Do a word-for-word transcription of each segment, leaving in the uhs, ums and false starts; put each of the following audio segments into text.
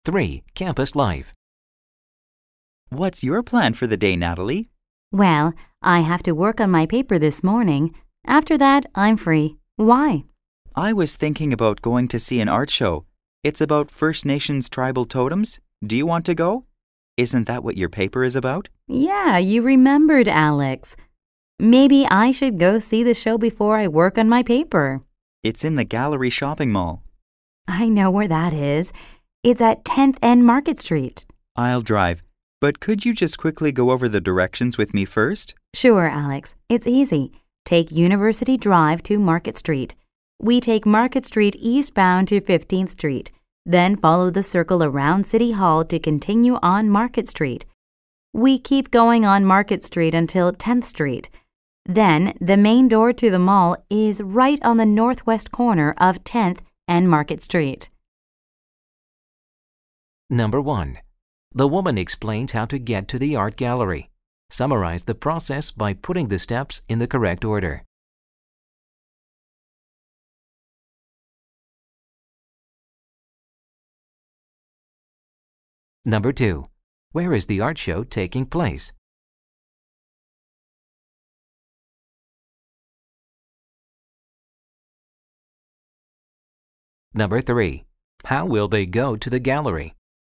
three. Campus life. What's your plan for the day, Natalie? Well, I have to work on my paper this morning. After that, I'm free. Why? I was thinking about going to see an art show. It's about First Nations tribal totems. Do you want to go? Isn't that what your paper is about? Yeah, you remembered, Alex. Maybe I should go see the show before I work on my paper. It's in the Gallery Shopping Mall. I know where that is. It's at tenth and Market Street. I'll drive. But could you just quickly go over the directions with me first? Sure, Alex. It's easy. Take University Drive to Market Street. We take Market Street eastbound to fifteenth Street. Then follow the circle around City Hall to continue on Market Street. We keep going on Market Street until tenth Street. Then, the main door to the mall is right on the northwest corner of tenth and Market Street. Number one. The woman explains how to get to the art gallery. Summarize the process by putting the steps in the correct order. Number two. Where is the art show taking place? Number three. How will they go to the gallery?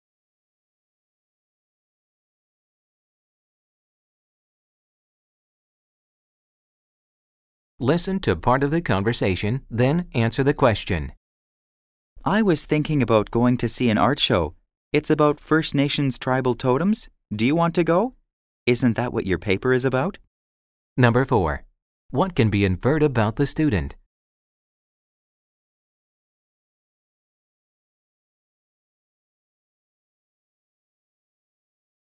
Listen to part of the conversation, then answer the question. I was thinking about going to see an art show. It's about First Nations tribal totems. Do you want to go? Isn't that what your paper is about? Number four. What can be inferred about the student?